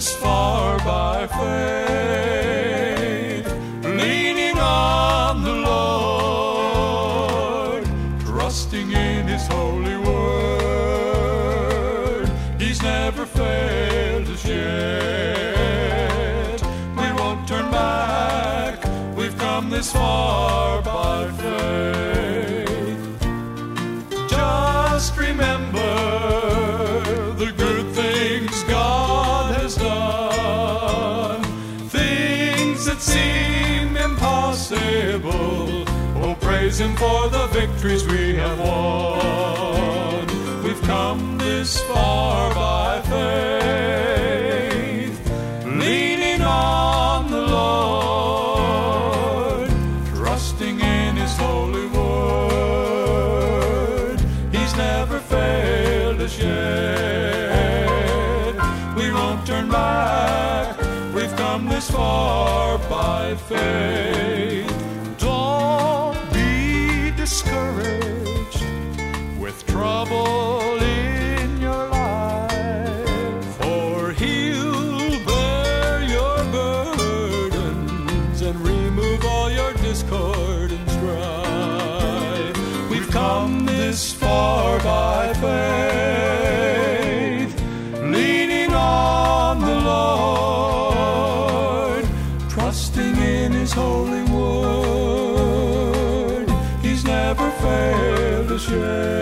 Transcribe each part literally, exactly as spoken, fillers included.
this far by faith, leaning on the Lord, trusting in His holy word. He's never failed us yet. We won't turn back. We've come this far by faith. Just remember the good things God has done, things that seem impossible. Oh, praise Him for the victories we have won. We've come this far by faith, leaning on the Lord, trusting in His holy word. He's never failed us yet. We won't turn back. We've come this far by faith. Don't be discouraged with trouble in your life, for He'll bear your burdens and remove all your discord and strife. We've come this far by faith, leaning on the Lord, trusting in His holy word. He's never failed us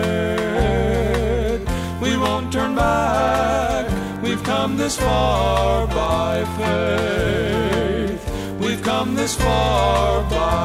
yet. We won't turn back. We've come this far by faith. We've come this far by